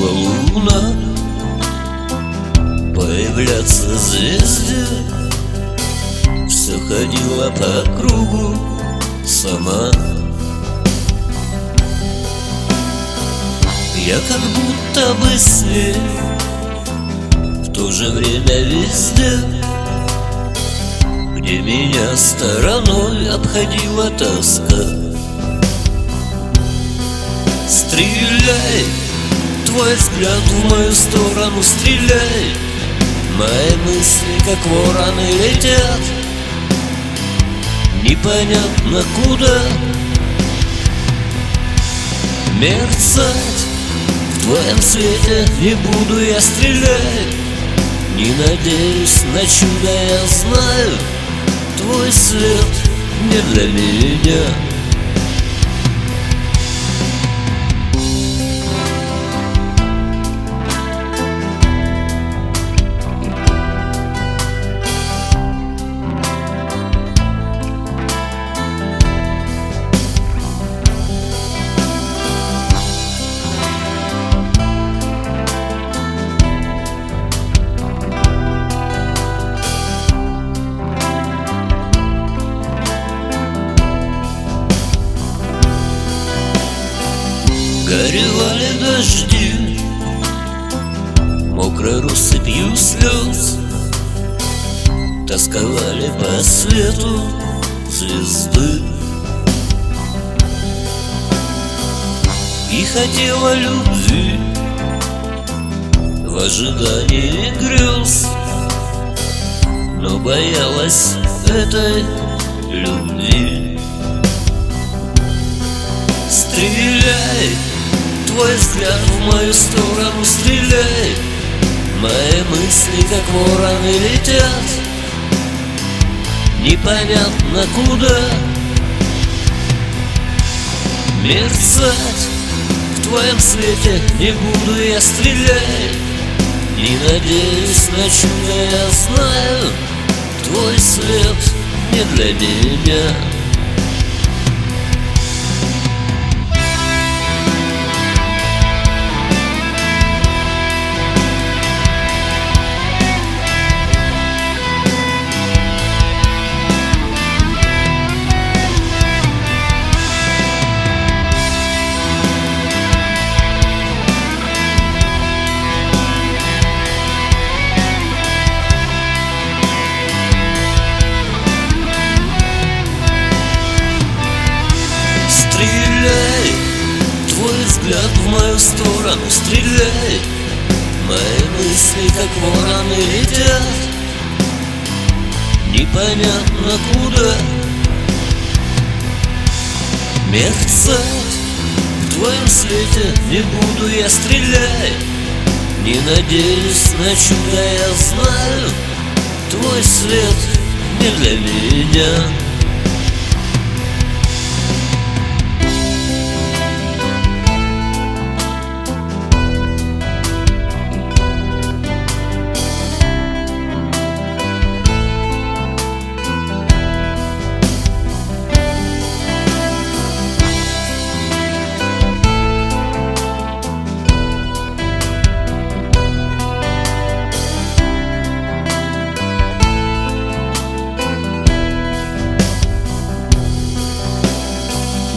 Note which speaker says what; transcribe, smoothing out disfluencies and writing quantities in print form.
Speaker 1: Гаасла луна, появляться звезды. Все ходила по кругу сама. Я как будто бы свет, в то же время везде, где меня стороной обходила тоска. Стреляй, твой взгляд в мою сторону, стреляй. Мои мысли, как вороны, летят непонятно куда. Мерцать в твоем свете не буду я стрелять. Не надеюсь на чудо, я знаю, твой свет не для меня. Горевали дожди, мокрой россыпью слез, тосковали по свету звезды. И хотела любви в ожидании грез, но боялась этой любви. Стреляй, твой взгляд в мою сторону, стреляй. Мои мысли, как вороны, летят непонятно куда. Мерцать в твоем свете не буду я стрелять. Не надеюсь на чудо, я знаю, твой свет не для меня. Стреляй, твой взгляд в мою сторону, стреляй. Мои мысли, как вороны, летят непонятно куда. Мерцать в твоем свете не буду я стрелять. Не надеюсь на чудо, я знаю, твой свет не для меня.